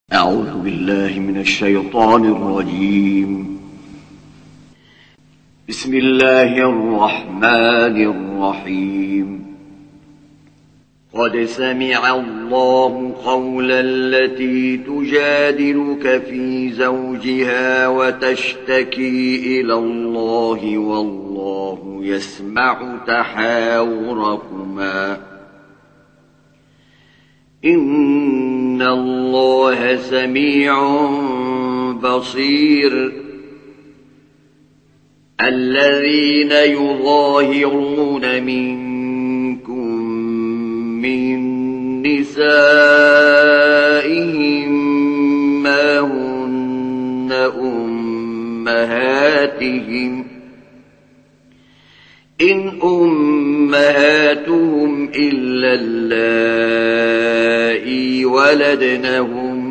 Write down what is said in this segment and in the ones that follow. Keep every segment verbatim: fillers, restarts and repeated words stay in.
أعوذ بالله من الشيطان الرجيم. بسم الله الرحمن الرحيم. قد سمع الله قول التي تجادلك في زوجها وتشتكي إلى الله والله يسمع تحاوركما إن الله سميع بصير. الذين يظاهرون منكم من نسائهم ما هن أمهاتهم إن أمهاتهم إلا اللائي ولدنهم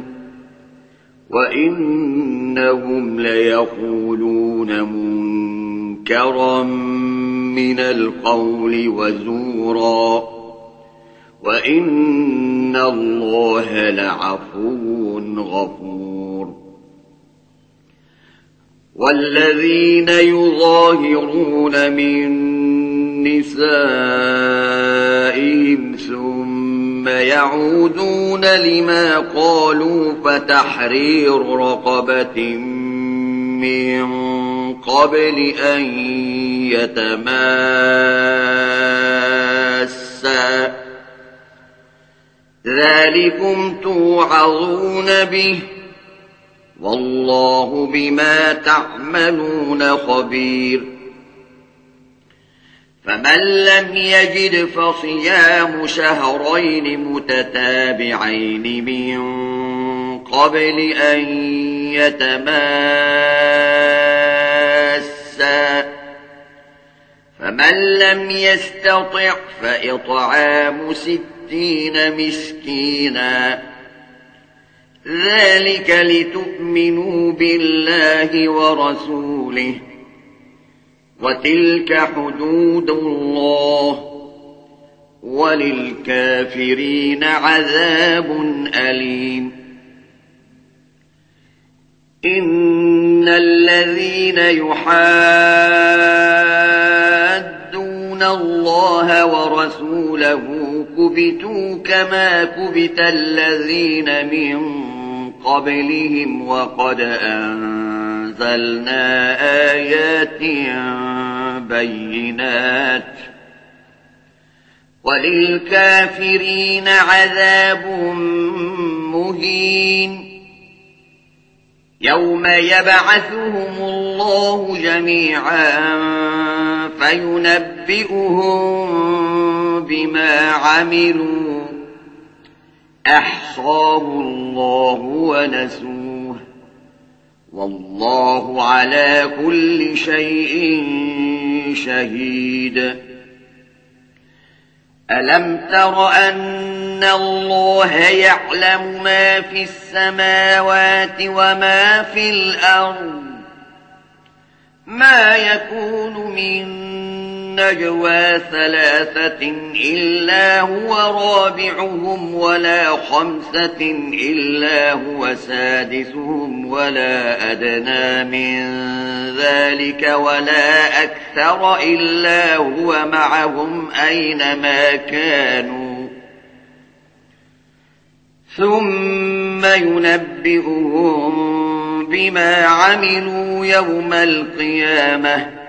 وإنهم ليقولون منكرا من القول وزورا وإن الله لعفو غفور. والذين يظاهرون من نسائهم ثم يعودون لما قالوا فتحرير رقبة من قبل أن يتماسا ذلكم توعظون به والله بما تعملون خبير. فمن لم يجد فصيام شهرين متتابعين من قبل أن يتماسا فمن لم يستطع فإطعام ستين مسكينا ذلك لتؤمنوا بالله ورسوله وتلك حدود الله وللكافرين عذاب أليم. إن الذين يحادون الله ورسوله كبتوا كما كبت الذين من قبلهم وقد أنزلنا آيات بينات وللكافرين عذاب مهين. يوم يبعثهم الله جميعا فينبئهم بما عملوا أحصاه الله ونسوه والله على كل شيء شهيد. ألم تر أن الله يعلم ما في السماوات وما في الأرض ما يكون من نجوى ثلاثة إلا هو رابعهم ولا خمسة إلا هو سادسهم ولا أدنى من ذلك ولا أكثر إلا هو معهم أينما كانوا ثم ينبئهم بما عملوا يوم القيامة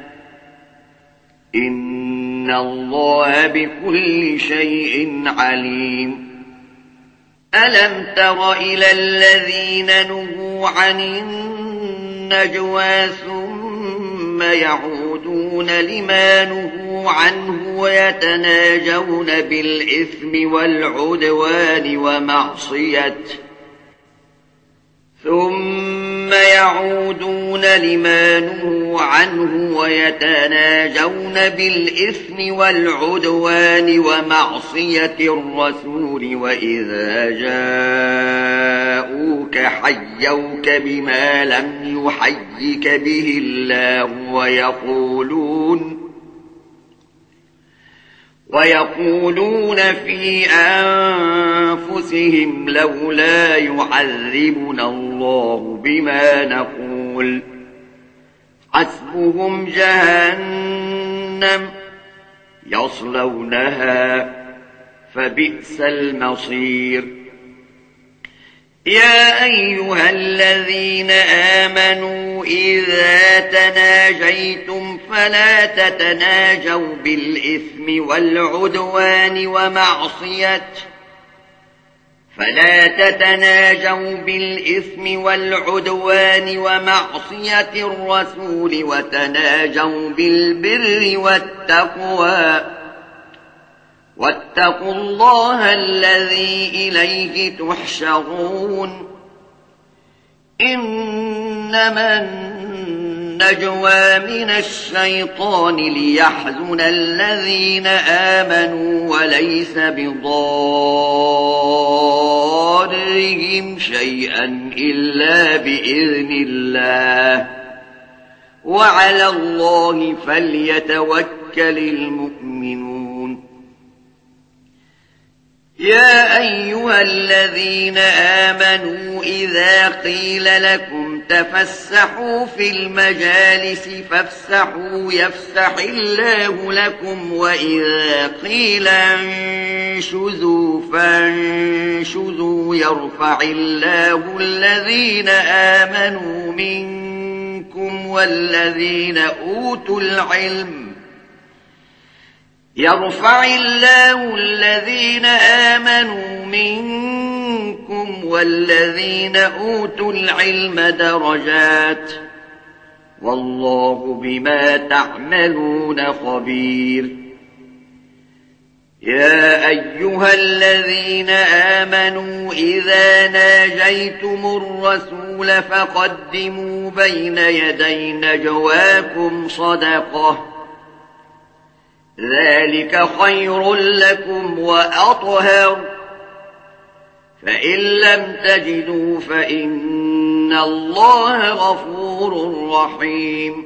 إن الله بكل شيء عليم. ألم تر إلى الذين نهوا عن النجوى ثم يعودون لما نهوا عنه ويتناجون بالإثم والعدوان ومعصية ثم يعودون لما نهوا عنه ويتناجون بالإثم والعدوان ومعصية الرسول وإذا جاءوك حيوك بما لم يحيك به الله ويقولون ويقولون في أنفسهم لولا يعذبنا الله بما نقول حسبهم جهنم يصلونها فبئس المصير يا أيها الذين آمنوا إذا تناجيتم فلا تتناجوا بالإثم والعدوان ومعصية فلا تتناجوا بالإثم والعدوان ومعصية الرسول وتناجوا بالبر والتقوى واتقوا الله الذي إليه تحشرون إنما النجوى من الشيطان ليحزن الذين آمنوا وليس بضارهم شيئا إلا بإذن الله وعلى الله فليتوكل المؤمنون يا أيها الذين آمنوا إذا قيل لكم تفسحوا في المجالس فافسحوا يفسح الله لكم وإذا قيل انشزوا فانشزوا يرفع الله الذين آمنوا منكم والذين أوتوا العلم يرفع الله الذين آمنوا منكم والذين أوتوا العلم درجات والله بما تعملون خبير يا أيها الذين آمنوا إذا ناجيتم الرسول فقدموا بين يدي نجواكم صدقة ذلك خير لكم وأطهر فإن لم تجدوا فإن الله غفور رحيم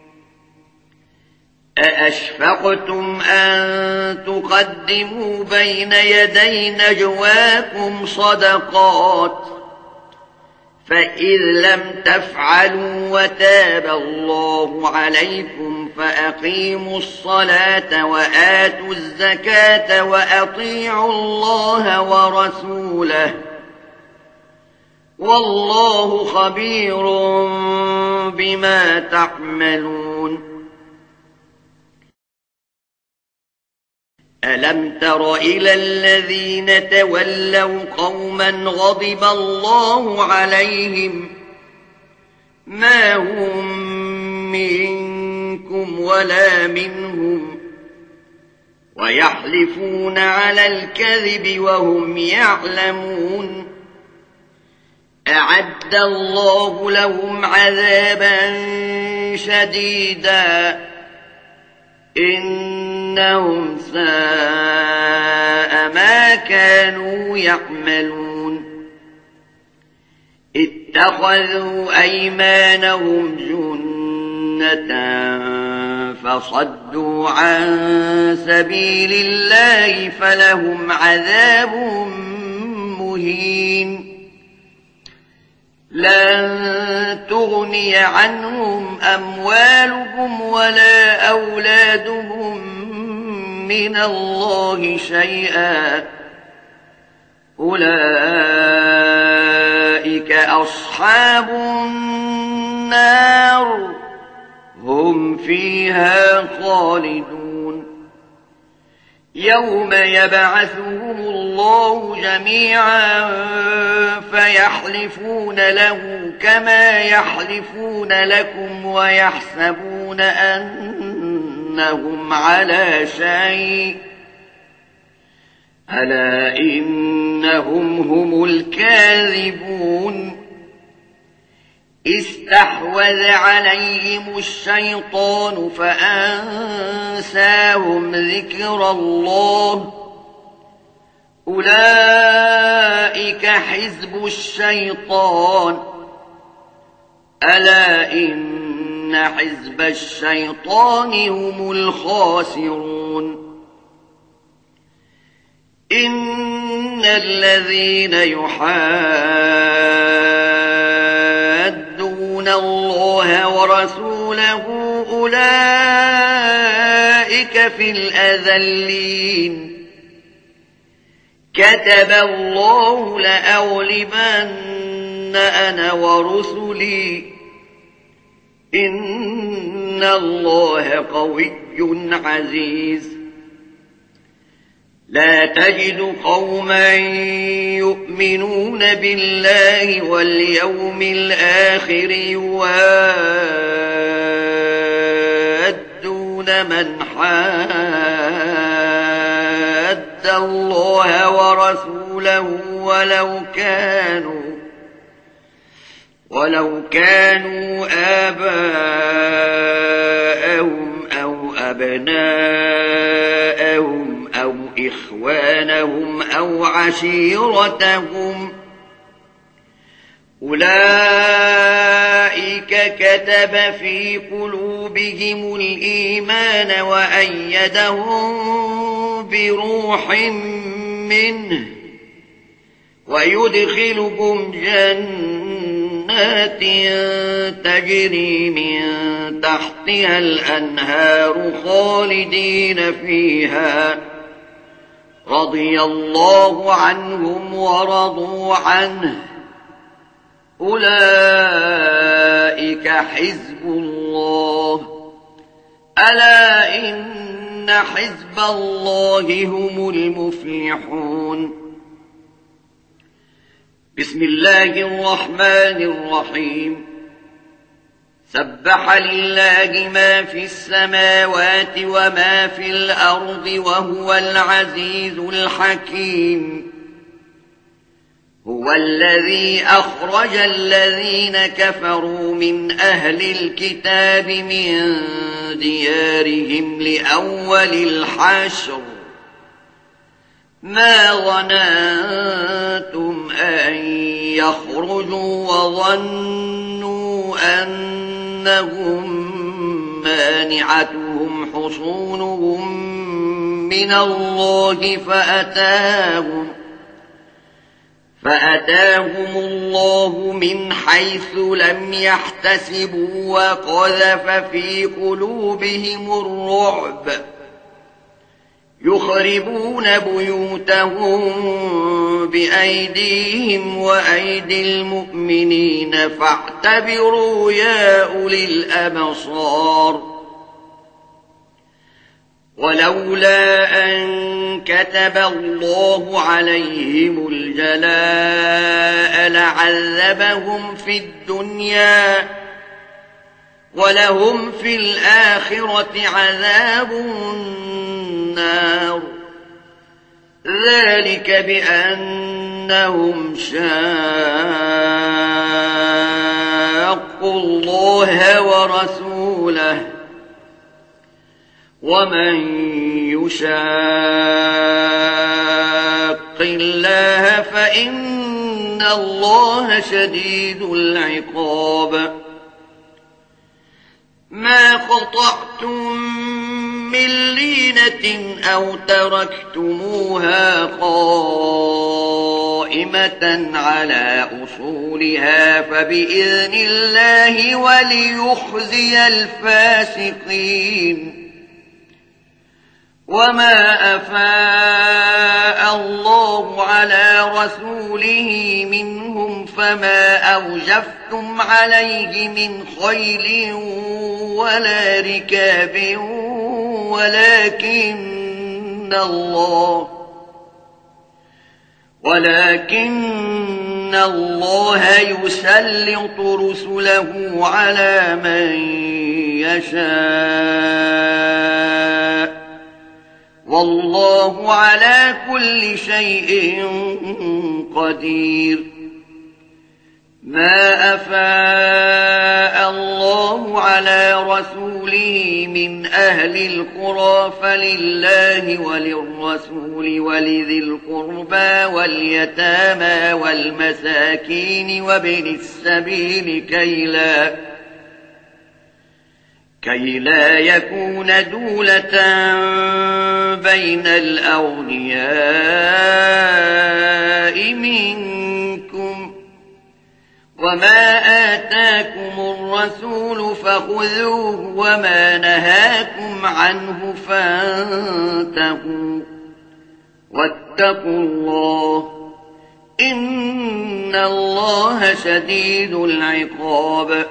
أأشفقتم أن تقدموا بين يدي نجواكم صدقات فإذ لم تفعلوا وتاب الله عليكم فأقيموا الصلاة وآتوا الزكاة وأطيعوا الله ورسوله والله خبير بما تعملون ألم تر إلى الذين تولوا قوما غضب الله عليهم ما هم منكم ولا منهم ويحلفون على الكذب وهم يعلمون أعد الله لهم عذابا شديدا إنهم ساء ما كانوا يعملون اتخذوا أيمانهم جنة فصدوا عن سبيل الله فلهم عذاب مهين لن تغني عنهم أموالهم ولا أولادهم من الله شيئا أولئك أصحاب النار هم فيها خالدون يوم يبعثهم الله جميعا فيحلفون له كما يحلفون لكم ويحسبون أنهم على شيء ألا إنهم هم الكاذبون استحوذ عليهم الشيطان فأنساهم ذكر الله أولئك حزب الشيطان ألا إن حزب الشيطان هم الخاسرون إن الذين يحادون الله ورسوله أولئك في الأذلين كتب الله لأغلبن أنا ورسلي إن الله قوي عزيز لا تجد قوما يؤمنون بالله واليوم الآخر يوادون من حاد الله ورسوله ولو كانوا ولو كانوا آباءهم أو أبناءهم أو إخوانهم أو عشيرتهم أولئك كتب في قلوبهم الإيمان وأيدهم بروح منه ويدخلكم جنات تجري من تحتها الأنهار خالدين فيها رضي الله عنهم ورضوا عنه أولئك حزب الله ألا إن حزب الله هم المفلحون بسم الله الرحمن الرحيم سبح لله ما في السماوات وما في الأرض وهو العزيز الحكيم هو الذي أخرج الذين كفروا من أهل الكتاب من ديارهم لأول الحشر ما ظننتم أن يخرجوا وظنوا أنهم مانعتهم حصونهم من الله فأتاهم فأتاهم الله من حيث لم يحتسبوا وقذف في قلوبهم الرعب يخربون بيوتهم بأيديهم وأيدي المؤمنين فاعتبروا يا أولي الأبصار ولولا أن كتب الله عليهم الجلاء لعذبهم في الدنيا ولهم في الآخرة عذاب النار ذلك بأنهم شاقوا الله ورسوله ومن يشاق الله فإن الله شديد العقاب ما قطعتم من لينة أو تركتموها قائمة على أصولها فبإذن الله وليخزي الفاسقين وما أفاء الله على رسوله منهم فما أوجفتم عليه من خيل ولا ركاب ولكن الله ولكن الله يسلط رسله على من يشاء والله على كل شيء قدير ما أفاء الله على رسوله من أهل القرى فلله وللرسول ولذي القربى واليتامى والمساكين وابن السبيل كي لا كي لا يكون دولة بين الأغنياء منكم. وما آتاكم الرسول فخذوه وما نهاكم عنه فانتهوا واتقوا الله إن الله شديد العقاب.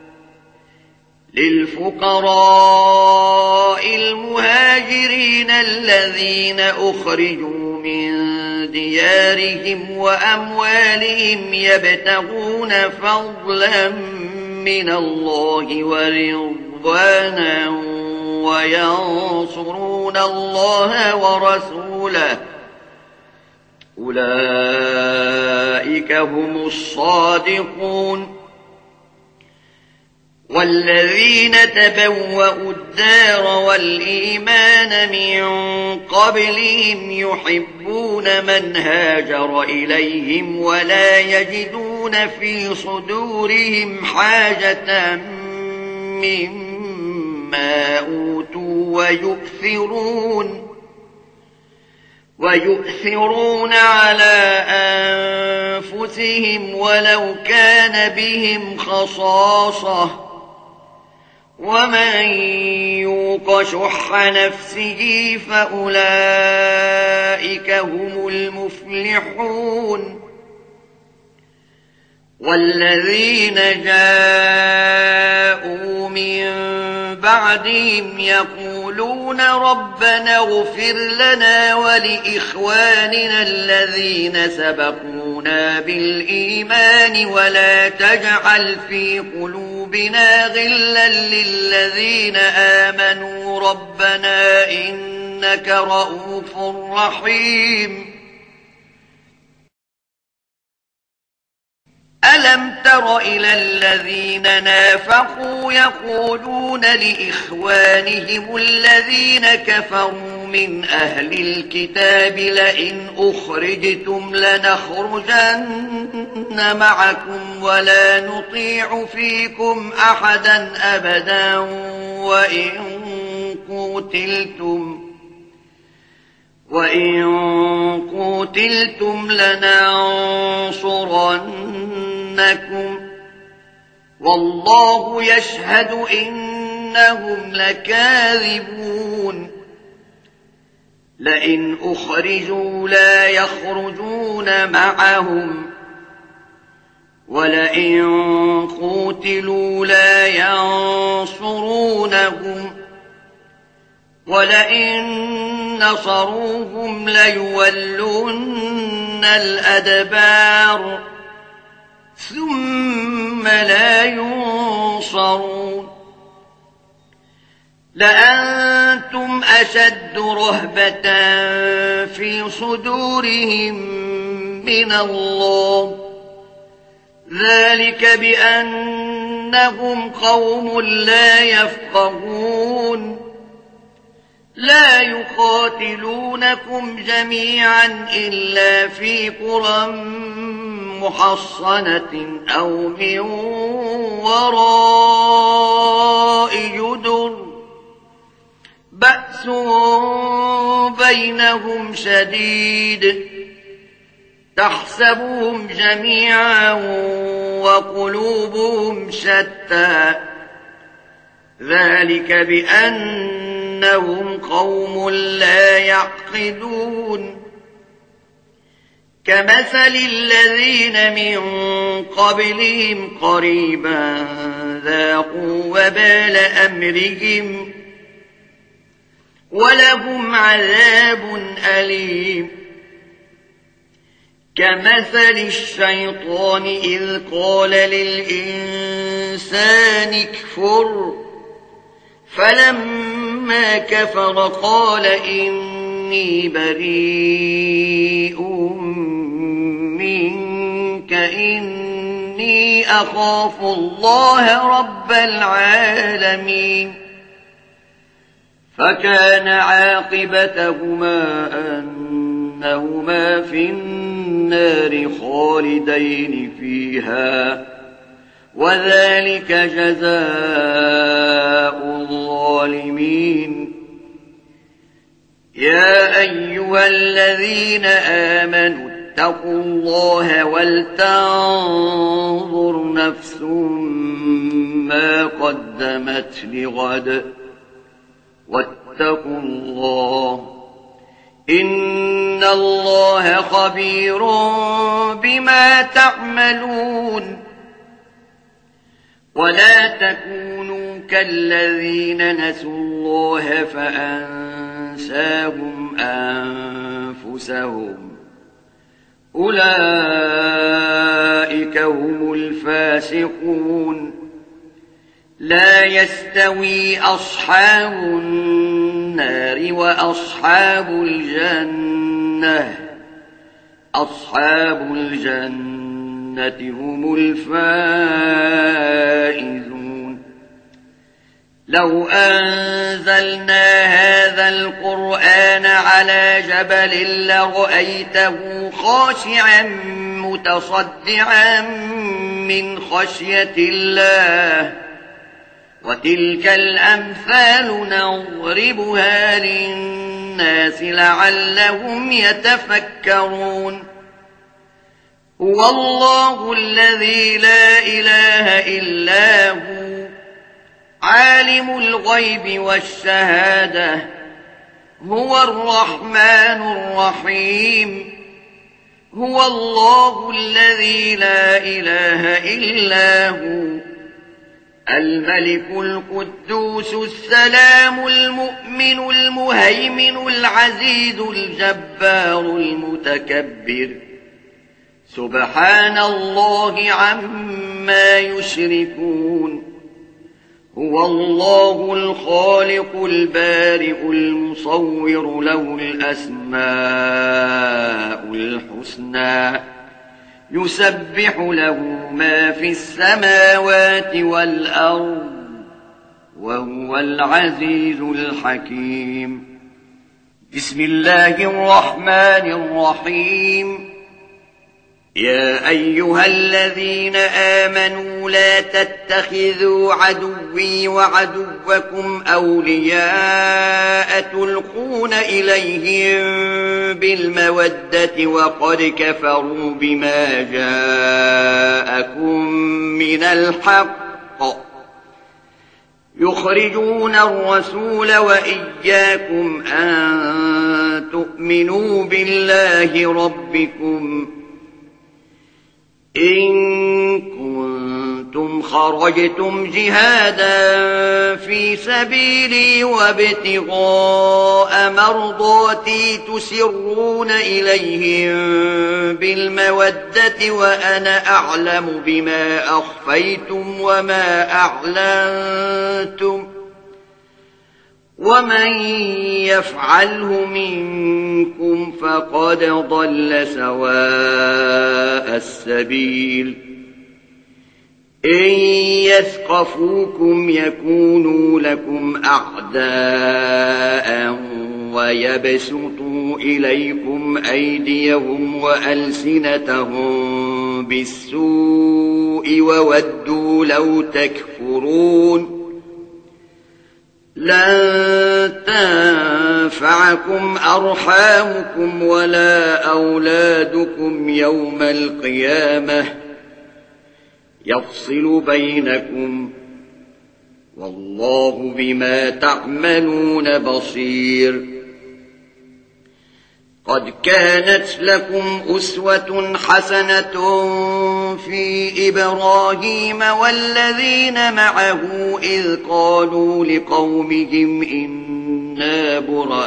للفقراء المهاجرين الذين أخرجوا من ديارهم وأموالهم يبتغون فضلا من الله ورضوانا وينصرون الله ورسوله أولئك هم الصادقون. والذين تبوأوا الدار والإيمان من قبلهم يحبون من هاجر إليهم ولا يجدون في صدورهم حاجة مما أوتوا ويؤثرون ويؤثرون على أنفسهم ولو كان بهم خصاصة ومن يوق شح نفسه فأولئك هم المفلحون. والذين جاءوا من بعدهم يقولون ربنا اغفر لنا ولإخواننا الذين سبقونا بالإيمان ولا تجعل في قلوبنا غلا للذين آمنوا ربنا إنك رؤوف رحيم. ألم تر إلى الذين نافقوا يقولون لإخوانهم الذين كفروا من أهل الكتاب لئن أخرجتم لنخرجن معكم ولا نطيع فيكم أحدا أبدا وإن قتلتم وإن قتلتم لننصرنكم والله يشهد إنهم لكاذبون. لئن أخرجوا لا يخرجون معهم ولئن قتلوا لا ينصرونهم ولئن نصروهم ليولون الأدبار ثم لا ينصرون. لأنتم أشد رهبة في صدورهم من الله ذلك بأنهم قوم لا يفقهون. لا يقاتلونكم جميعا إلا في قرى محصنة أو من وراء جدر بأس بينهم شديد تحسبهم جميعا وقلوبهم شتى ذلك بأنهم قوم لا يعقلون. كمثل الذين من قبلهم قريبا ذاقوا وبال أمرهم ولهم عذاب أليم. كمثل الشيطان إذ قال للإنسان اكفر فلما كفر قال إني بريء منك إني أخاف الله رب العالمين. فكان عاقبتهما أنهما في النار خالدين فيها وذلك جزاء الظالمين. يا أيها الذين آمنوا اتقوا الله ولتنظر نفس ما قدمت لغد واتقوا الله إن الله خبير بما تعملون. ولا تكونوا كالذين نسوا الله فأنساهم أنفسهم أولئك هم الفاسقون. لا يستوي أصحاب النار وأصحاب الجنة أصحاب الجنة هم الفائزون. لو أنزلنا هذا القرآن على جبل لرأيته خاشعا متصدعا من خشية الله. وتلك الأمثال نضربها للناس لعلهم يتفكرون. هو الله الذي لا إله إلا هو عالم الغيب والشهادة هو الرحمن الرحيم. هو الله الذي لا إله إلا هو الملك القدوس السلام المؤمن المهيمن العزيز الجبار المتكبر. سبحان الله عما يشركون. هو الله الخالق البارئ المصور له الأسماء الحسنى يسبح له ما في السماوات والأرض وهو العزيز الحكيم. بسم الله الرحمن الرحيم. يا أيها الذين آمنوا لا تتخذوا عدوي وعدوكم أولياء تلقون إليهم بالمودة وقد كفروا بما جاءكم من الحق يخرجون الرسول وإياكم أن تؤمنوا بالله ربكم إن كنتم خرجتم جهادا في سبيلي وابتغاء مرضاتي تسرون إليهم بالمودة وأنا أعلم بما أخفيتم وما أعلنتم ومن يفعله منكم فقد ضل سواء السبيل. إن يثقفوكم يكونوا لكم أعداء ويبسطوا إليكم أيديهم وألسنتهم بالسوء وودوا لو تكفرون. لن تنفعكم أرحامكم ولا أولادكم يوم القيامة يفصل بينكم والله بما تعملون بصير. قد كانت لكم أسوة حسنة في إبراهيم والذين معه إذ قالوا لقومهم إنا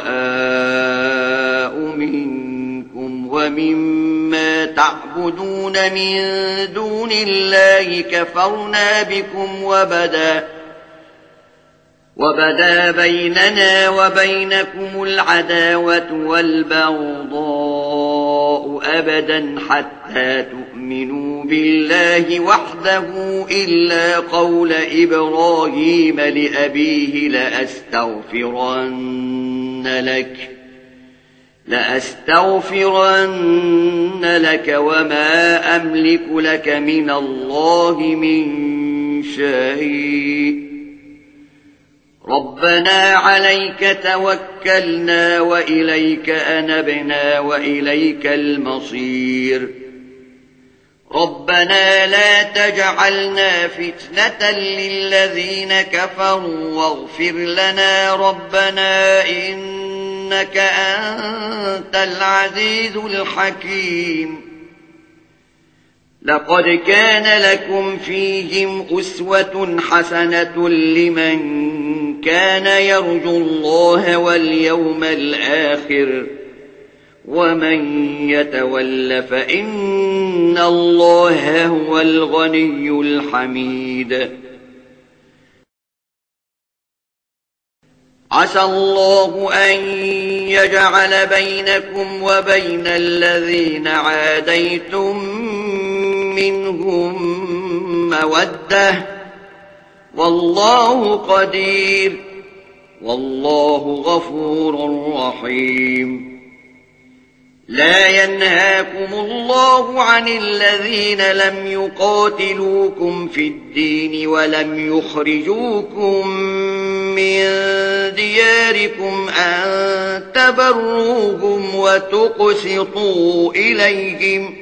براء منكم ومما تعبدون من دون الله كفرنا بكم وبدا وبدا بيننا وبينكم العداوة والبغضاء أبدا حتى تؤمنوا بالله وحده إلا قول إبراهيم لأبيه لأستغفرن لك لأستغفرن لك وما أملك لك من الله من شيء ربنا عليك توكلنا وإليك أنبنا وإليك المصير ربنا لا تجعلنا فتنة للذين كفروا واغفر لنا ربنا إنك أنت العزيز الحكيم لقد كان لكم فيهم أسوة حسنة لمن كان يرجو الله واليوم الآخر ومن يتول فإن الله هو الغني الحميد عسى الله أن يجعل بينكم وبين الذين عاديتم منهم مودة والله قدير والله غفور رحيم لا ينهاكم الله عن الذين لم يقاتلوكم في الدين ولم يخرجوكم من دياركم أن تبروهم وتقسطوا إليهم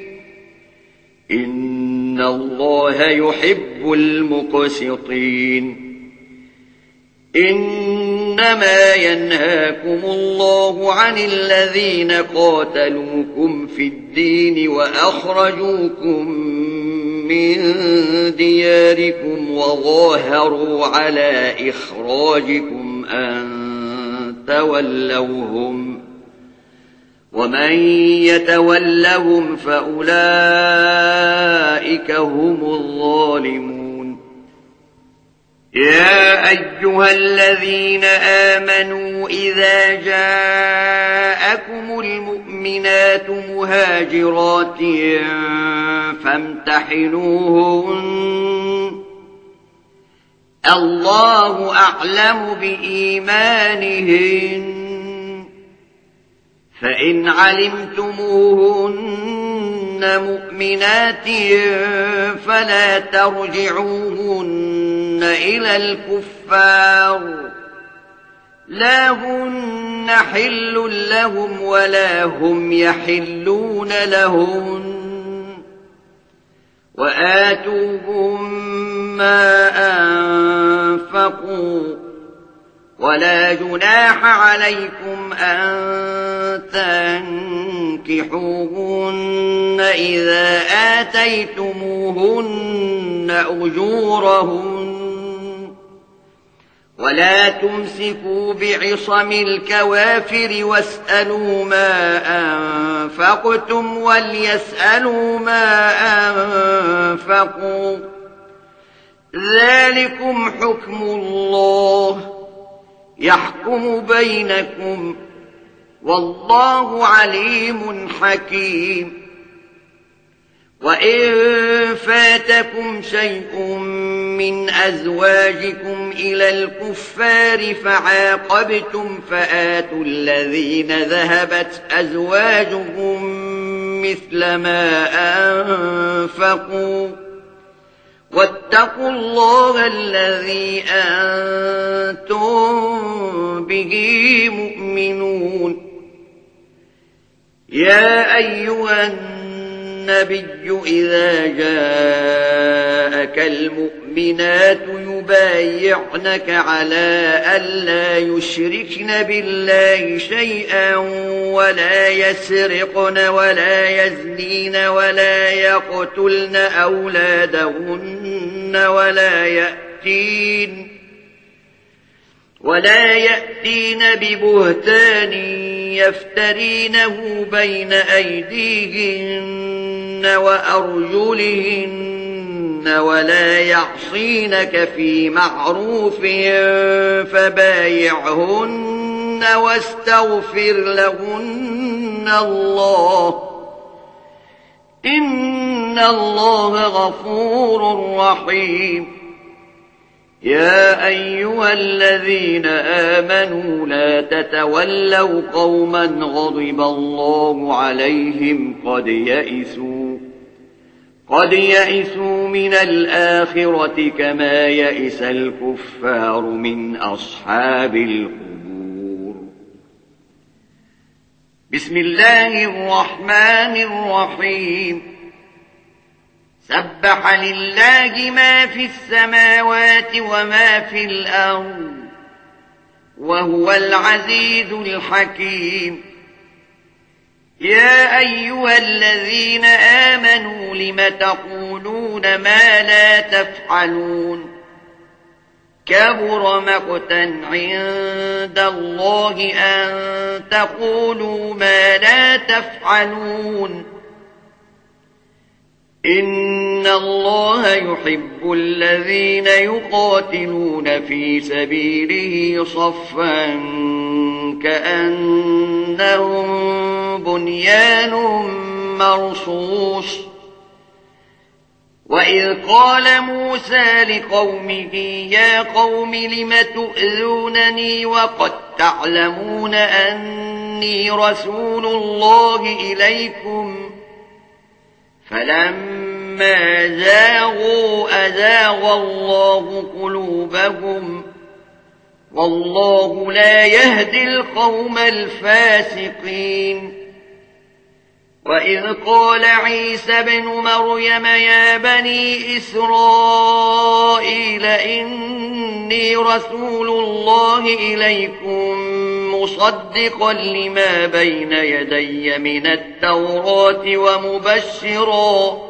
إن الله يحب المقسطين إنما ينهاكم الله عن الذين قاتلوكم في الدين وأخرجوكم من دياركم وظاهروا على إخراجكم أن تولوهم ومن يتولهم فأولئك هم الظالمون يا أيها الذين آمنوا إذا جاءكم المؤمنات مهاجرات فامتحنوهن الله أعلم بإيمانهن فإن علمتموهن مؤمنات فلا ترجعوهن إلى الكفار لا هن حل لهم ولا هم يحلون لهن وآتوهم ما أنفقوا ولا جناح عليكم أن تنكحوهن إذا آتيتموهن أجورهن ولا تمسكوا بعصم الكوافر واسألوا ما أنفقتم وليسألوا ما أنفقوا ذلكم حكم الله يحكم بينكم والله عليم حكيم وإن فاتكم شيء من أزواجكم إلى الكفار فعاقبتم فآتوا الذين ذهبت أزواجهم مثل ما أنفقوا واتقوا الله الذي أنتم به مؤمنون يا أيها النبي إذا جاءك المؤمنات يبايعنك على ألا يشركن بالله شيئا ولا يسرقن ولا يزنين ولا يقتلن أولادهن ولا يأتين ولا يأتين ببهتان يفترينه بين أيديهن وأرجلهن ولا يعصينك في معروف فبايعهن واستغفر لهن الله إن الله غفور رحيم يا أيها الذين آمنوا لا تتولوا قوما غضب الله عليهم قد يئسوا قد يئسوا من الآخرة كما يئس الكفار من أصحاب القبور. بسم الله الرحمن الرحيم. سبح لله ما في السماوات وما في الأرض وهو العزيز الحكيم. يا أيها الذين آمنوا لم تقولون ما لا تفعلون كبر مقتا عند الله أن تقولوا ما لا تفعلون. إن الله يحب الذين يقاتلون في سبيله صفا كأنهم بنيان مرصوص. وإذ قال موسى لقومه يا قوم لم تؤذونني وقد تعلمون أني رسول الله إليكم فلما زاغوا أزاغ الله قلوبهم والله لا يهدي القوم الفاسقين. وإذ قال عيسى بن مريم يا بني إسرائيل إني رسول الله إليكم مصدقا لما بين يدي من التوراة ومبشرا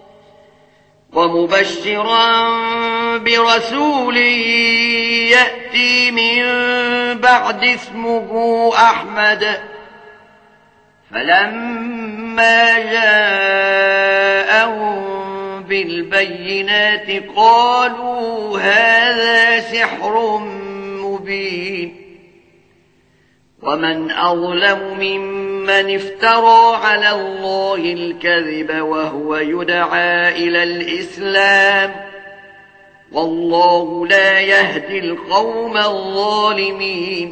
ومبشرا برسول يأتي من بعد اسمه أحمد. فلما جاءهم بالبينات قالوا هذا سحر مبين. ومن أظلم ممن افترى على الله الكذب وهو يدعى إلى الإسلام والله لا يهدي القوم الظالمين.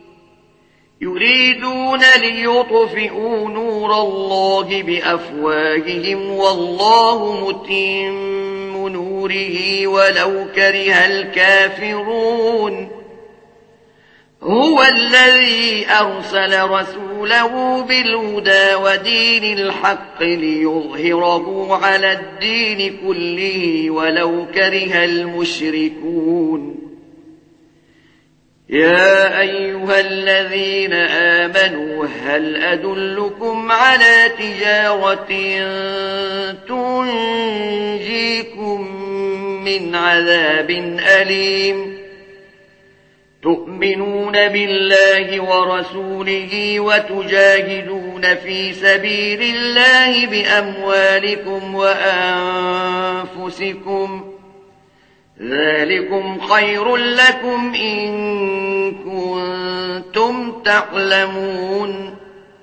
يريدون ليطفئوا نور الله بأفواههم والله متم نوره ولو كره الكافرون. هو الذي أرسل رسوله بالهدى ودين الحق ليظهره على الدين كله ولو كره المشركون. يا أيها الذين آمنوا هل أدلكم على تجارة تنجيكم من عذاب أليم تؤمنون بالله ورسوله وتجاهدون في سبيل الله بأموالكم وأنفسكم ذلكم خير لكم إن كنتم تعلمون.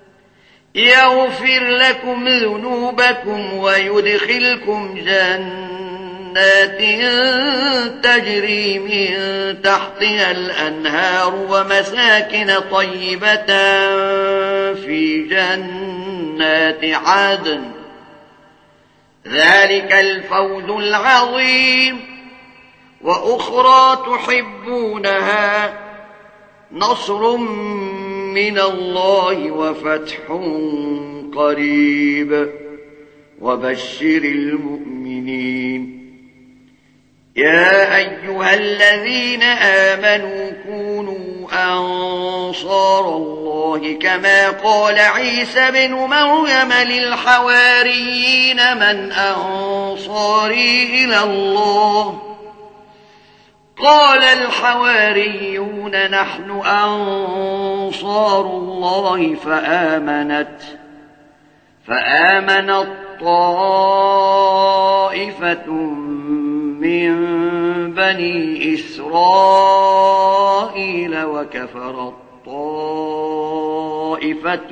يغفر لكم ذنوبكم ويدخلكم جنات تجري من تحتها الأنهار ومساكن طيبة في جنات عدن ذلك الفوز العظيم. وأخرى تحبونها نصر من الله وفتح قريب وبشر المؤمنين. يا أيها الذين آمنوا كونوا أنصار الله كما قال عيسى بن مريم للحواريين من أنصاري إلى الله قال الحواريون نحن أنصار الله فآمنت فآمنت طائفة من بني إسرائيل وكفرت طائفة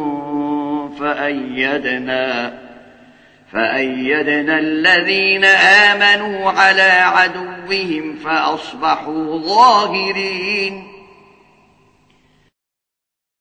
فأيدنا فأيدنا الذين آمنوا على عدوهم فأصبحوا ظاهرين.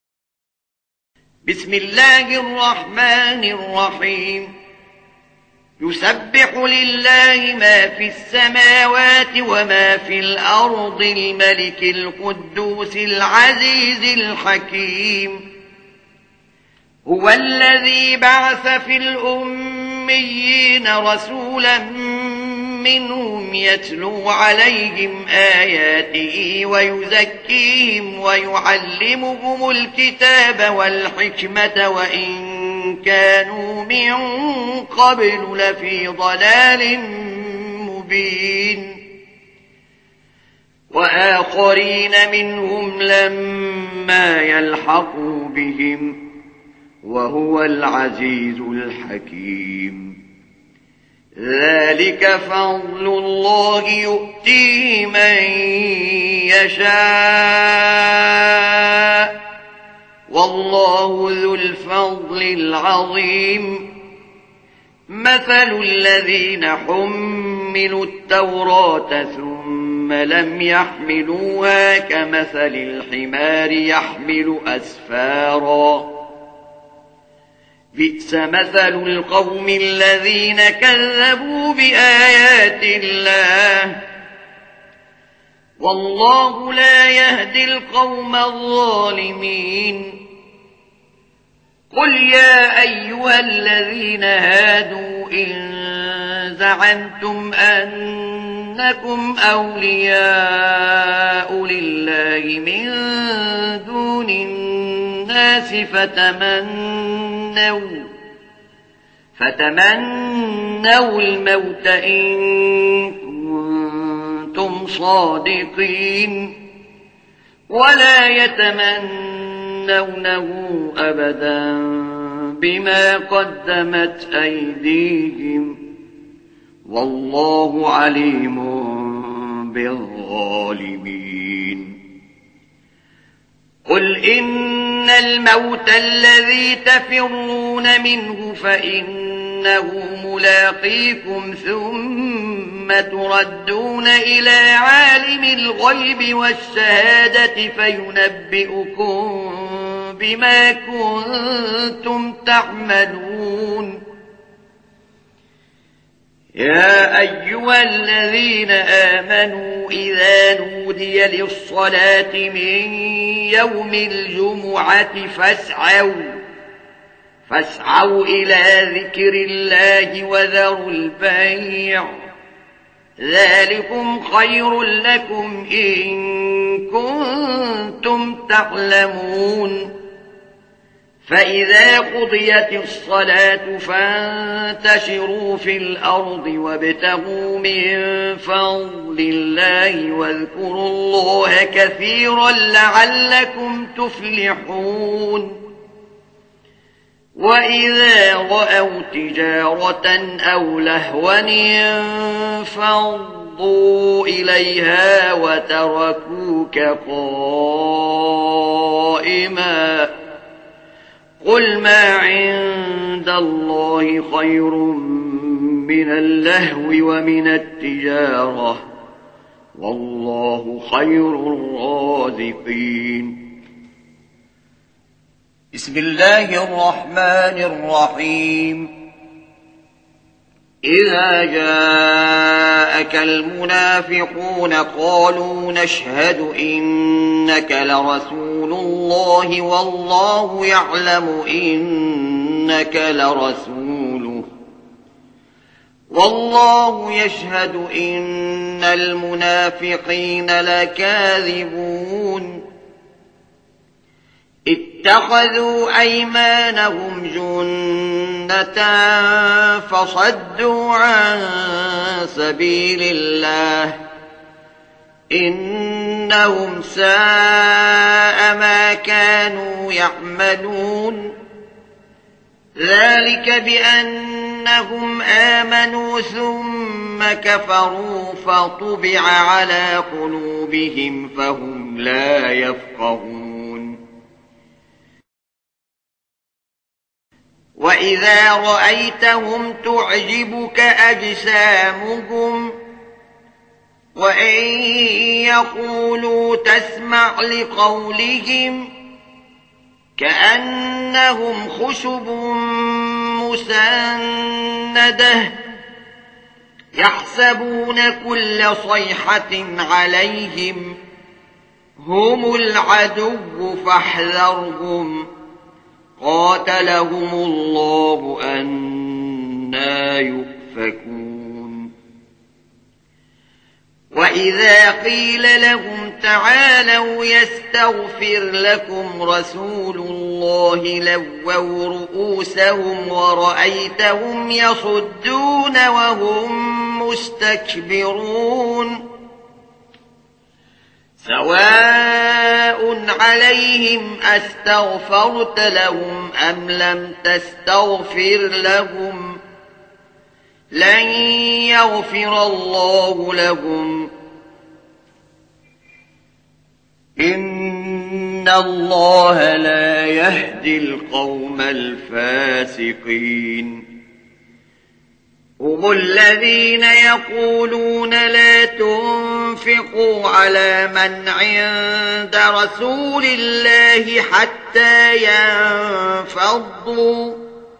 بسم الله الرحمن الرحيم. يسبح لله ما في السماوات وما في الأرض الملك القدوس العزيز الحكيم. هو الذي بعث في الأميين رسولا منهم يتلو عليهم آياته ويزكيهم ويعلمهم الكتاب والحكمة وإن كانوا من قبل لفي ضلال مبين. وآخرين منهم لما يلحقوا بهم وهو العزيز الحكيم. ذلك فضل الله يؤتيه من يشاء والله ذو الفضل العظيم. مثل الذين حملوا التوراة ثم لم يحملوها كمثل الحمار يحمل أسفارا بئس مثل القوم الذين كذبوا بآيات الله والله لا يهدي القوم الظالمين. قل يا أيها الذين هادوا إن زعمتم أنكم أولياء لله من دون الناس فتمنوا فتمنوا الموت إن كنتم صادقين ولا يتمنونه أبدا بما قدمت أيديهم والله عليم بالظالمين. قل إن الموت الذي تفرون منه فإنه ملاقيكم ثم تردون إلى عالم الغيب والشهادة فينبئكم بما كنتم تعملون. يا أيها الذين آمنوا إذا نودي للصلاة من يوم الجمعة فاسعوا فاسعوا إلى ذكر الله وذروا البيع ذلكم خير لكم إن كنتم تعلمون. فإذا قضيت الصلاة فانتشروا في الأرض وابتغوا من فضل الله واذكروا الله كثيرا لعلكم تفلحون. وإذا رأوا تجارة أو لهوا انفضوا إليها وتركوك قائما قل ما عند الله خير من اللهو ومن التجارة والله خير الرازقين. بسم الله الرحمن الرحيم. إذا جاءك المنافقون قالوا نشهد إنك لرسول الله والله يعلم إنك لرسوله والله يشهد إن المنافقين لكاذبون. اتخذوا أيمانهم جنة فصدوا عن سبيل الله إنهم ساء ما كانوا يعملون. ذلك بأنهم آمنوا ثم كفروا فطبع على قلوبهم فهم لا يفقهون. وإذا رأيتهم تعجبك أجسامهم وإن يقولوا تسمع لقولهم كأنهم خشب مسندة يحسبون كل صيحة عليهم هم العدو فاحذرهم قاتلهم الله أنى يؤفكون وإذا قيل لهم تعالوا يستغفر لكم رسول الله لووا رؤوسهم ورأيتهم يصدون وهم مستكبرون سواء عليهم أستغفرت لهم أم لم تستغفر لهم لن يغفر الله لهم إن الله لا يهدي القوم الفاسقين هم الذين يقولون لا تنفقوا على من عند رسول الله حتى ينفضوا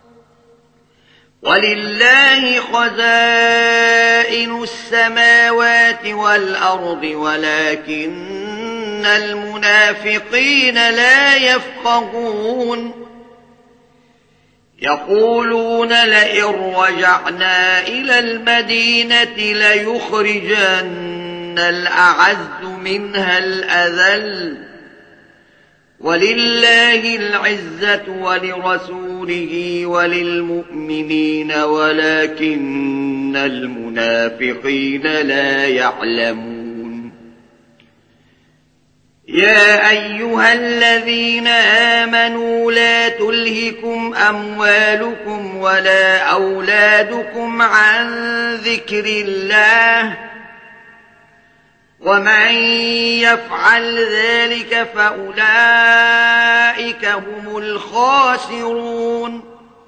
ولله خزائن السماوات والأرض ولكن المنافقين لا يفقهون يقولون لئن رجعنا إلى المدينة ليخرجن الأعز منها الأذل ولله العزة ولرسوله وللمؤمنين ولكن المنافقين لا يعلمون يا أيها الذين آمنوا لا تلهكم أموالكم ولا أولادكم عن ذكر الله ومن يفعل ذلك فأولئك هم الخاسرون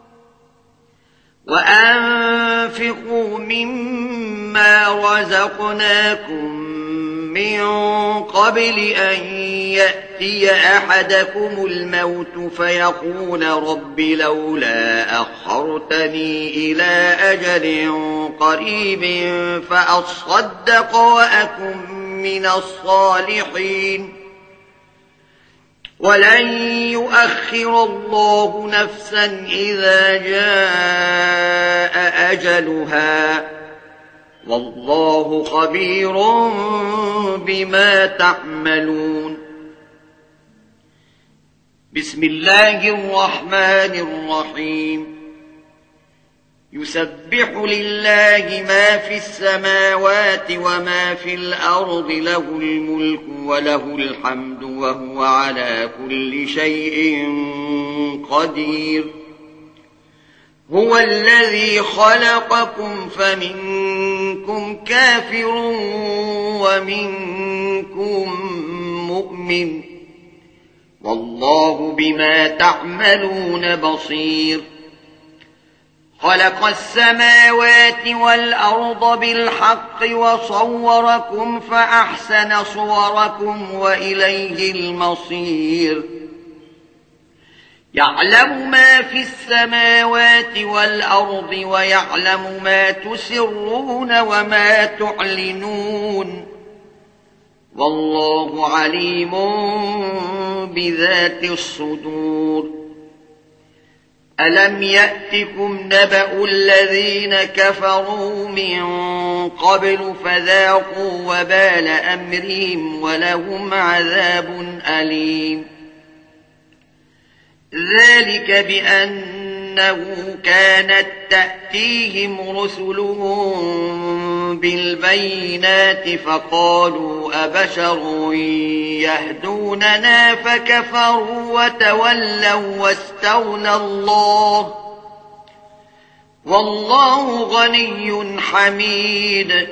وأنفقوا مما رزقناكم من قبل أن يأتي أحدكم الموت فيقول رب لولا أخرتني إلى أجل قريب فأصدق وأكن من الصالحين ولن يؤخر الله نفسا إذا جاء أجلها والله خبير بما تعملون بسم الله الرحمن الرحيم يسبح لله ما في السماوات وما في الأرض له الملك وله الحمد وهو على كل شيء قدير هو الذي خلقكم فمنكم كافر ومنكم مؤمن والله بما تعملون بصير خلق السماوات والأرض بالحق وصوركم فأحسن صوركم وإليه المصير يعلم ما في السماوات والأرض ويعلم ما تسرون وما تعلنون والله عليم بذات الصدور ألم يأتكم نبأ الذين كفروا من قبل فذاقوا وبال أمرهم ولهم عذاب أليم ذلك بأنه كانت تأتيهم رسلهم بالبينات فقالوا أبشر يهدوننا فكفروا وتولوا واستغنى الله والله غني حميد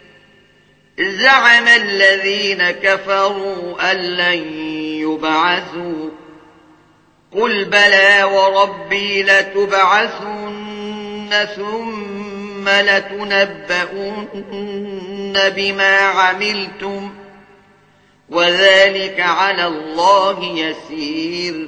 زعم الذين كفروا أن لن يبعثوا قل بلى وربي لتبعثن ثم لتنبؤن بما عملتم وذلك على الله يسير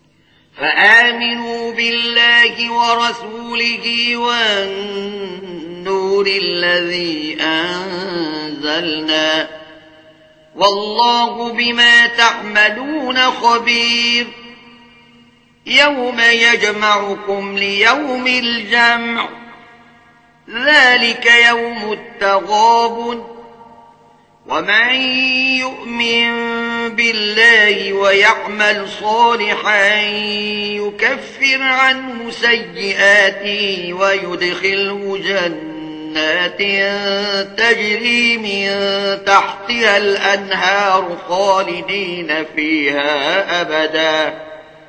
فآمنوا بالله ورسوله وأن النور الذي أنزلنا والله بما تعملون خبير يوم يجمعكم ليوم الجمع ذلك يوم التغابن ومن يؤمن بالله ويعمل صالحا يكفر عنه سيئاته ويدخله جنات تجري من تحتها الأنهار خالدين فيها أبدا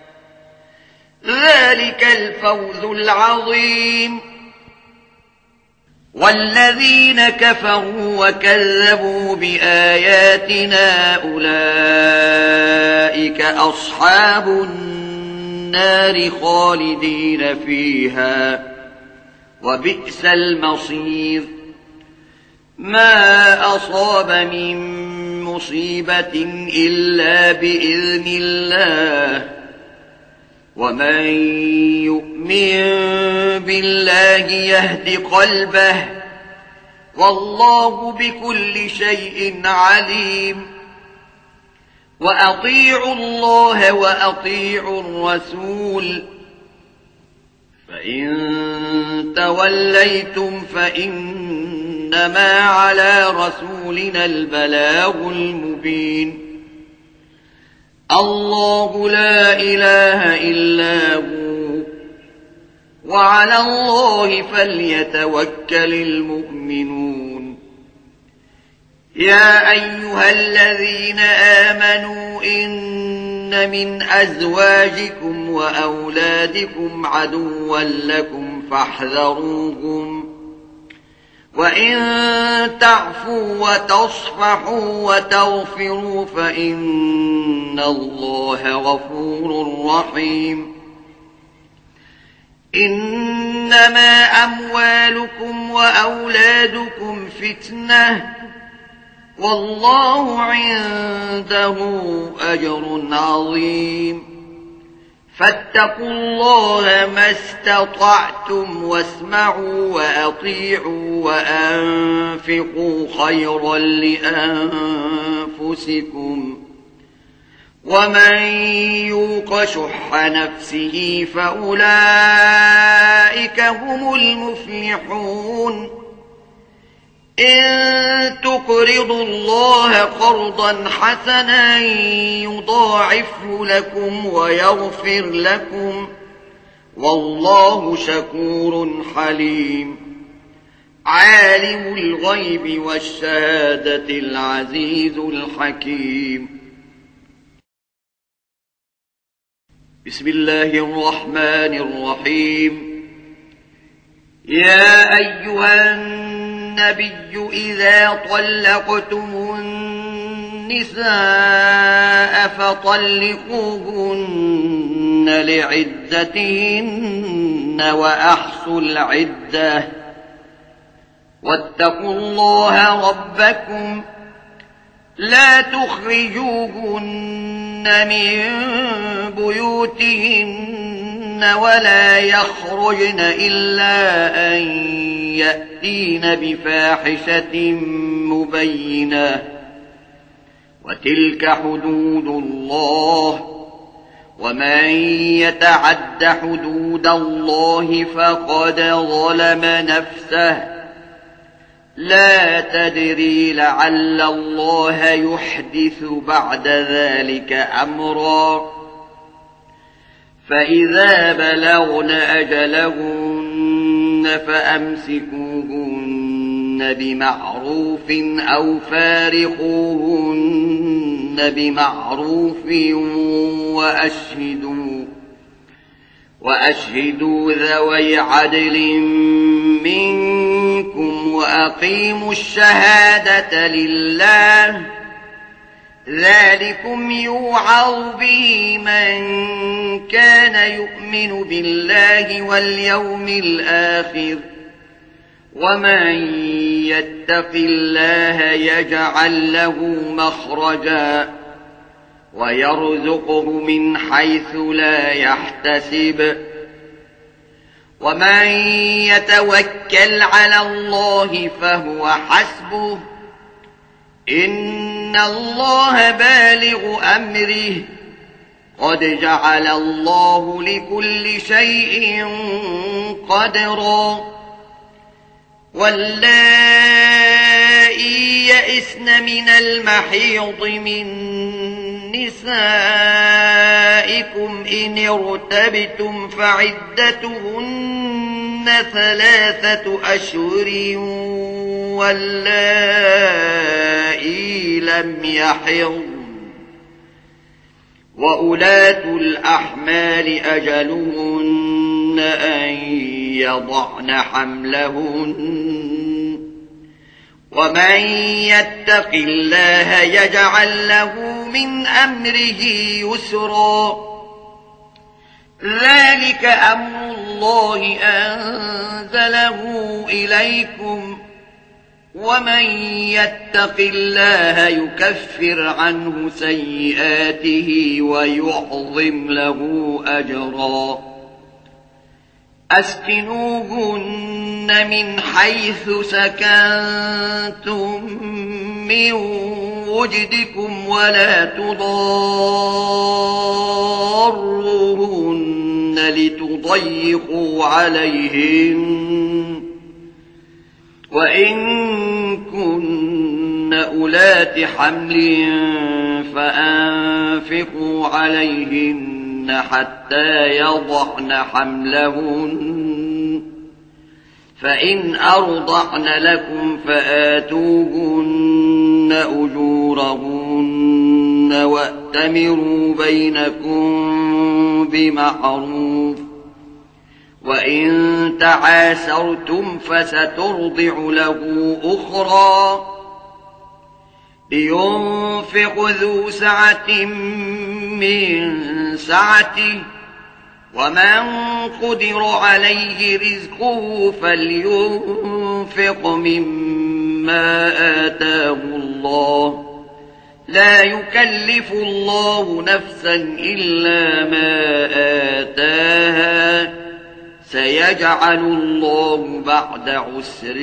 ذلك الفوز العظيم والذين كفروا وكذبوا بآياتنا أولئك أصحاب النار خالدين فيها وبئس المصير ما أصاب من مصيبة إلا بإذن الله ومن يؤمن بالله يهد قلبه والله بكل شيء عليم وأطيعوا الله وأطيعوا الرسول فإن توليتم فإنما على رسولنا البلاغ المبين الله لا إله إلا هو وعلى الله فليتوكل المؤمنون يا أيها الذين آمنوا إن من أزواجكم وأولادكم عدوا لكم فاحذروهم وإن تعفوا وتصفحوا وتغفروا فإن الله غفور رحيم إنما أموالكم وأولادكم فتنة والله عنده أجر عظيم فاتقوا الله ما استطعتم واسمعوا وأطيعوا وأنفقوا خيرا لأنفسكم ومن يوق شح نفسه فأولئك هم المفلحون إن تقرضوا الله قرضا حسنا يضاعفه لكم ويغفر لكم والله شكور حليم عالم الغيب والشهادة العزيز الحكيم بسم الله الرحمن الرحيم يا أيها النبي إذا طلقتم النساء فطلقوهن لعدتهن وأحصوا العدة واتقوا الله ربكم لا تخرجوهن من بيوتهن ولا يخرجن إلا أن يأتين بفاحشة مبينة وتلك حدود الله ومن يتعد حدود الله فقد ظلم نفسه لا تدري لعل الله يحدث بعد ذلك أمرا فإذا بلغن أجلهن فأمسكوهن بمعروف أو فارقوهن بمعروف وأشهدوا وأشهدوا ذوي عدل منكم وأقيموا الشهادة لله ذلكم يوعظ به من كان يؤمن بالله واليوم الآخر ومن يتق الله يجعل له مخرجا ويرزقه من حيث لا يحتسب ومن يتوكل على الله فهو حسبه إن الله بالغ أمره قد جعل الله لكل شيء قدرا واللائي يئسن من المحيض من نسائكم إن ارتبتم فعدتهن ثلاثة أشهر واللائي لم يحضن وأولاة الأحمال أجلهن أن يضعن حملهن ومن يتق الله يجعل له من أمره يسرا ذلك أمر الله أنزله إليكم ومن يتق الله يكفر عنه سيئاته ويعظم له أجرا أسكنوهن من حيث سكنتم من وجدكم ولا تضاروهن لتضيقوا عليهن وإن كن أولات حمل فأنفقوا عليهن حتى يضعن حملهن فإن أرضعن لكم فآتوهن أجورهن وأتمروا بينكم بمعروف وإن تعاسرتم فسترضع له أخرى لينفق ذو سعة من سعته ومن قدر عليه رزقه فلينفق مما آتاه الله لا يكلف الله نفسا إلا ما آتاها سيجعل الله بعد عسر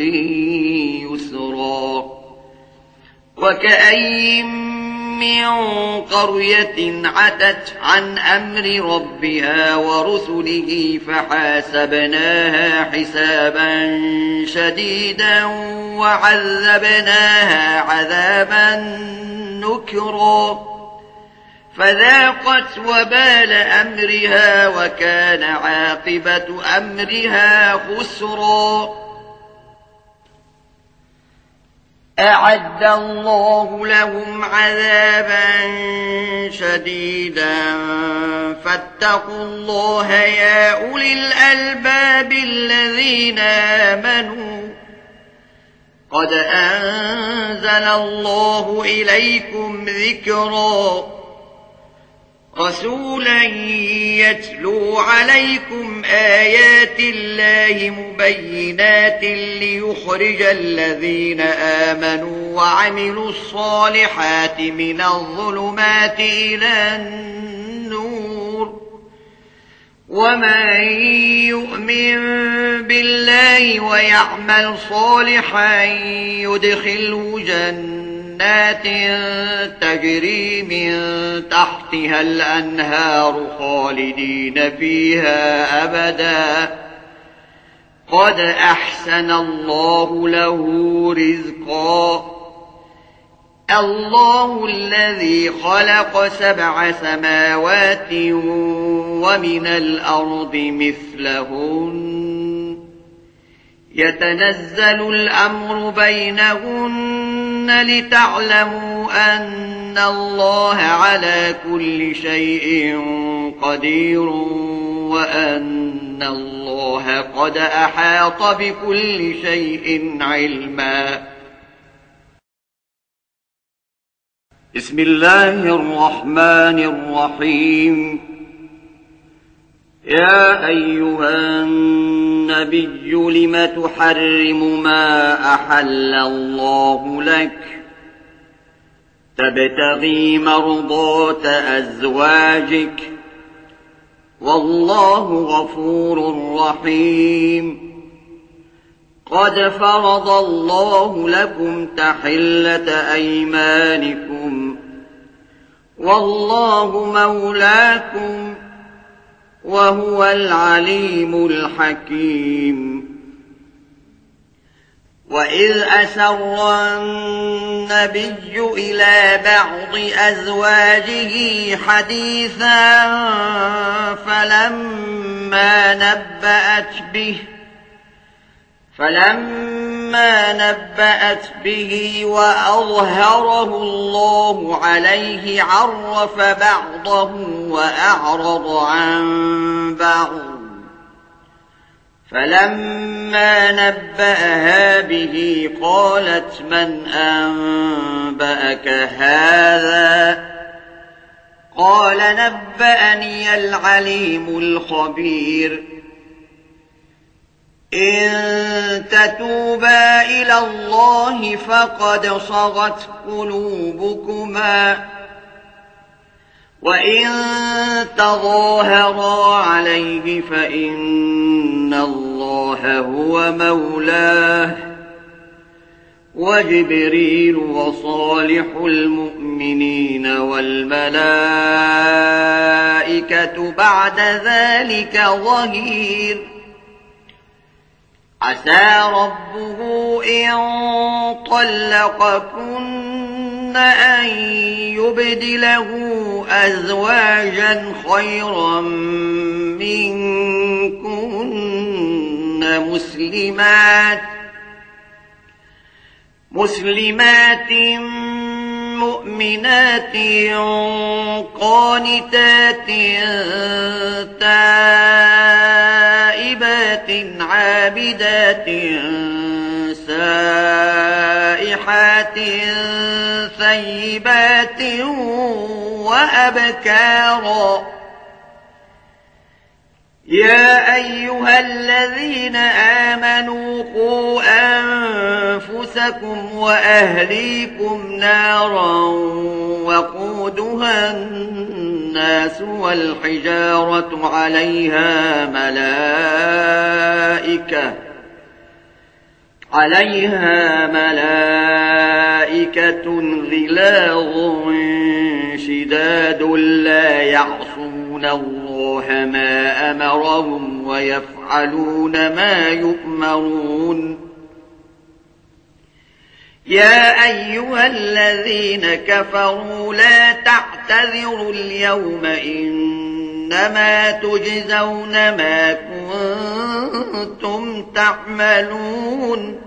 يسرا وكأين من قرية عتت عن أمر ربها ورسله فحاسبناها حسابا شديدا وعذبناها عذابا نكرا فذاقت وبال أمرها وكان عاقبة أمرها خسرا أعد الله لهم عذابا شديدا فاتقوا الله يا أولي الألباب الذين آمنوا قد أنزل الله إليكم ذكرا رسولا يتلو عليكم آيات الله مبينات ليخرج الذين آمنوا وعملوا الصالحات من الظلمات إلى النور ومن يؤمن بالله ويعمل صالحا يدخله جنات تجري من تحتها الأنهار خالدين فيها أبدا قد أحسن الله له رزقا الله الذي خلق سبع سماوات ومن الأرض مثلهن يتنزل الأمر بينهن لتعلموا أن الله على كل شيء قدير وأن الله قد أحاط بكل شيء علما. بسم الله الرحمن الرحيم. يا أيها النبي لم تحرم ما أحل الله لك تبتغي مرضات أزواجك والله غفور رحيم. قد فرض الله لكم تحلة أيمانكم، والله مولاكم، وهو العليم الحكيم. وإذ أسر النبي إلى بعض أزواجه حديثا فلما نبأت به فلما نبأت به وأظهره الله عليه عرف بعضه وأعرض عن بعض. فلما نبأها به قالت من أنبأك هذا؟ قال نبأني العليم الخبير. إن تتوبا إلى الله فقد صغت قلوبكما، وإن تظاهرا عليه فإن الله هو مولاه، وجبريل وصالح المؤمنين والملائكة بعد ذلك ظهير. عسى ربه إن طلقكن أن يبدله أزواجا خيرا منكن مسلمات مسلمات مؤمنات قانتات تائبات عابدات سائحات ثيبات وأبكارا. يا أيها الذين آمنوا قوا أنفسكم وأهليكم نارا وقودها الناس والحجارة عليها ملائكة عليها ملائكة غلاظ شداد لا يعصون الله ما أمرهم ويفعلون ما يؤمرون. يا أيها الذين كفروا لا تعتذروا اليوم إنما تجزون ما كنتم تعملون.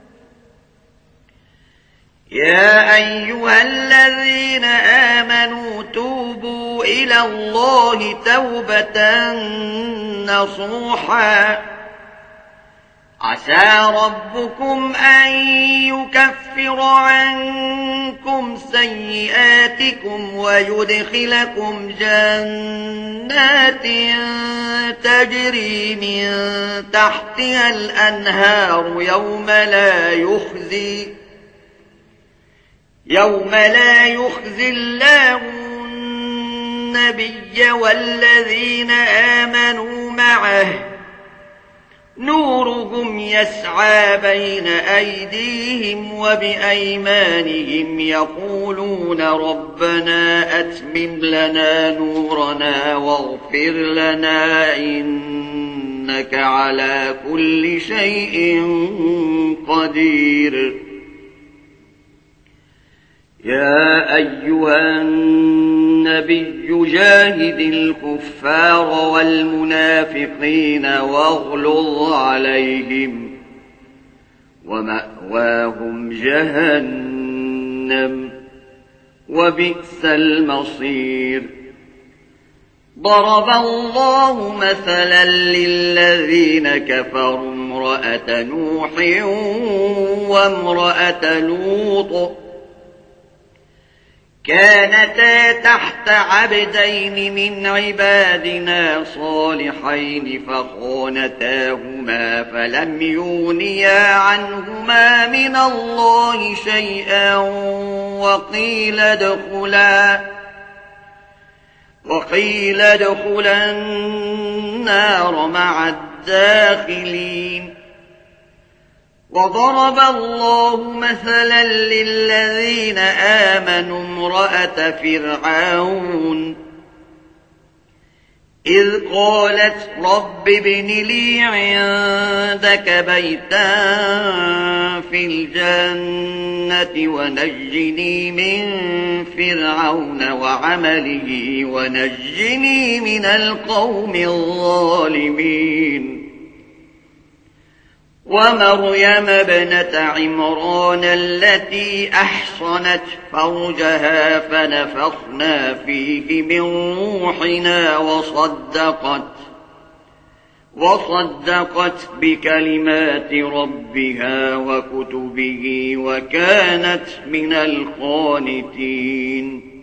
يا أيها الذين آمنوا توبوا إلى الله توبة نصوحا عسى ربكم أن يكفر عنكم سيئاتكم ويدخلكم جنات تجري من تحتها الأنهار يوم لا يخزي يوم لا يخزي الله النبي والذين آمنوا معه نورهم يسعى بين أيديهم وبأيمانهم يقولون ربنا أتمم لنا نورنا واغفر لنا إنك على كل شيء قدير. يا أيها النبي جاهد الكفار والمنافقين واغلظ عليهم ومأواهم جهنم وبئس المصير. ضرب الله مثلا للذين كفروا امرأة نوح وامرأة لوط كانتا تحت عبدين من عبادنا صالحين فخانتاهما فلم يغنيا عنهما من الله شيئا وقيل ادخلا وقيل ادخلا النار مع الداخلين. وضرب الله مثلا للذين آمنوا امرأة فرعون إذ قالت رب ابن لي عندك بيتا في الجنة ونجني من فرعون وعمله ونجني من القوم الظالمين. ومريم ابنة عمران التي أحصنت فرجها فنفخنا فيه من روحنا وصدقت وصدقت بكلمات ربها وكتبه وكانت من القانتين.